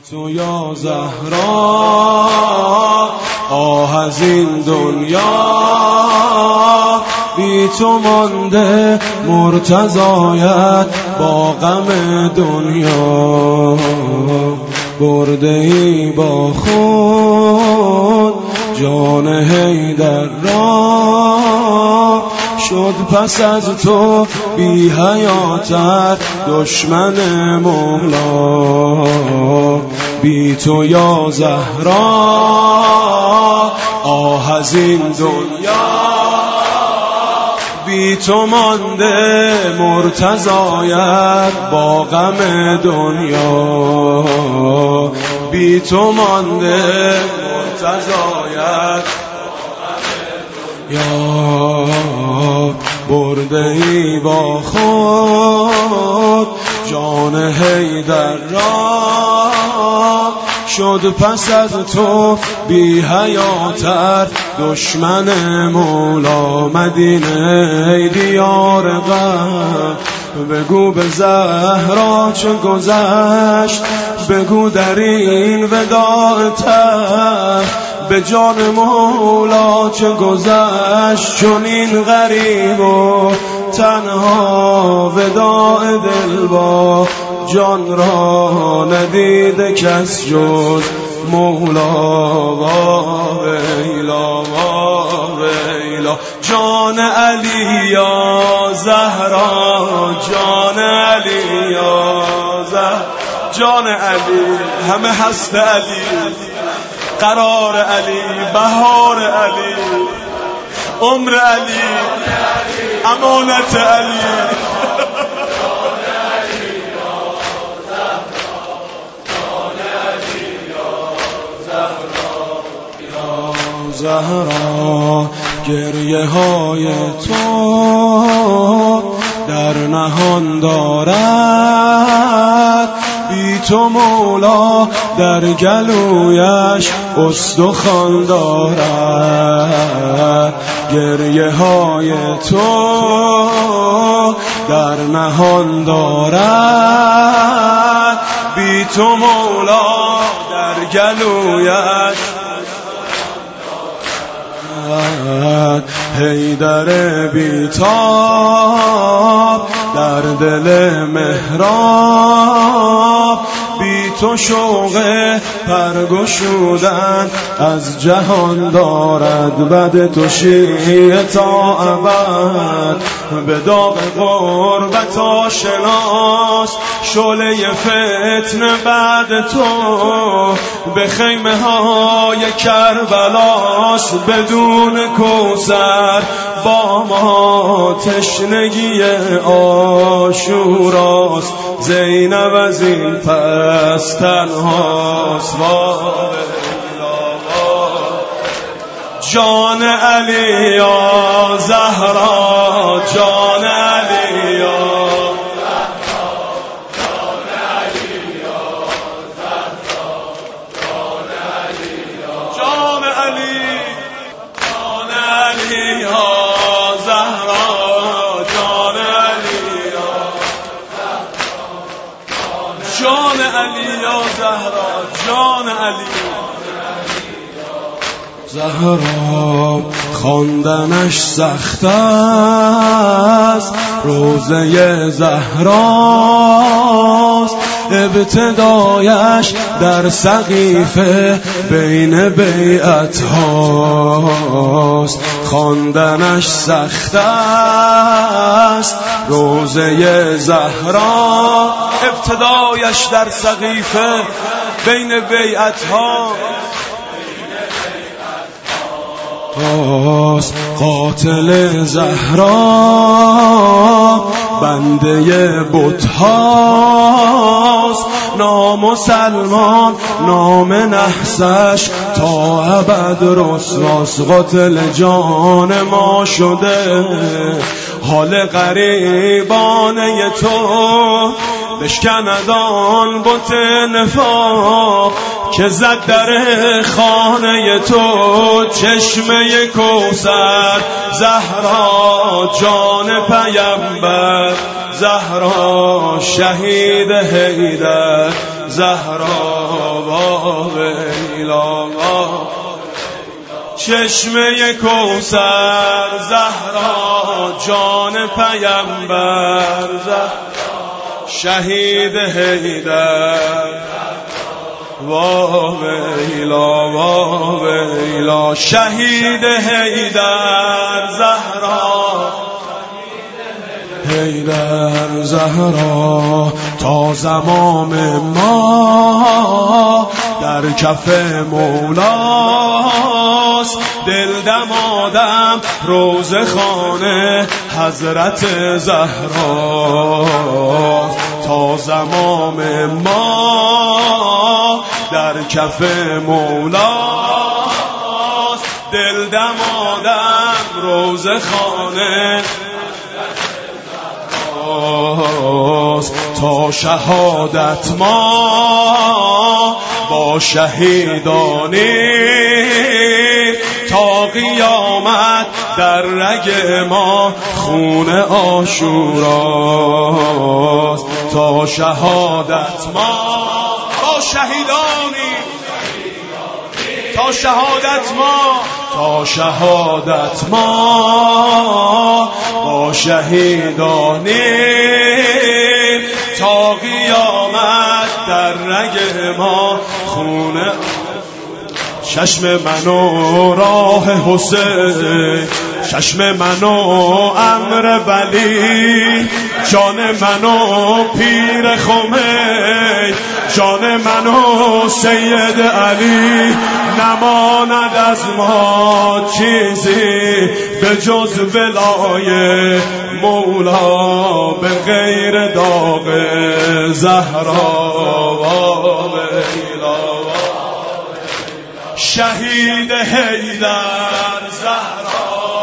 تو یا زهرا آه از این دنیا، بی تو مانده مرتضایت با غم دنیا. برده ای با خود جان حیدر را، شد پس از تو بی حیاتر دشمن مولا. بی تو یا زهرا آه از این دنیا، بی تو مانده مرتضایت با غم دنیا. بی تو مانده مرتضایت یا، برده ای با خود جان حیدر را، شد پس از تو بی حیاتر دشمن مولا. مدینه دیار غم، بگو به زهرا چه گذشت، بگو در این وداع تر به جان مولا چه گذشت. چون این غریب و تنها وداع دل با جان را ندیده کس جز مولا. وا ویلا وا ویلا، جان علی یا زهرا، جان علی یا زهرا، جان علی همه هست علی، قرار علی، بهار علی، عمر علی، امانت علی. زهرا گریه های تو در نهان دارد، بی تو مولا در گلویش استخوان دارد. گریه های تو در نهان دارد، بی تو مولا در گلویش. حیدر بیتاب در دل محراب، بی تو شوق پرگشودن از جهان دارد. بد تو شیعه تا ابد به داغ غربت آشناست، شعله فتنه بعد تو به خیمه های کربلاست. بدون کوثر با ما تشنگی عاشوراست، زینب از این پس تنهاست. جان علی یا زهرا، جان علی یا جان علی یا زهرا، جان علی. زهرا خواندنش سخت است، روزه زهراست، ابتدایش در سقیفه بین بیعت هاست. خواندنش سخت است، روزه زهرا، ابتدایش در سقیفه بین بیعت ها. قاتل زهرا بنده بت هاست، نامسلمان نام نحسش تا ابد رسواست. قاتل جان ما شده حال غریبانه تو، بشکند آن بت نفاق که زد در خانه تو. چشمه کوثر زهرا جان پیامبر، زهرا شهید حیدر، زهرا ویلا چشمه کوثر زهرا جان پیامبر شهید حیدر ویلا شهید حیدر زهرا تا زمام ما در کف مولاست دل دمادم روز خانه حضرت زهرا تا زمام ما در کف مولاست دل دمادم روز خانه تا شهادت ما با شهیدانی تا قیامت در رگ ما خون عاشوراست تا شهادت ما با شهیدانی تا شهادت ما با شهیدانی تا قیامت در رگ ما خونه چشم منو راه حسین چشم منو امر ولی جان منو پیر خمینی جان منو سید علی نماند از ما چیزی به جز ولای مولا به غیر داغ زهرا شهید حیدر زهرا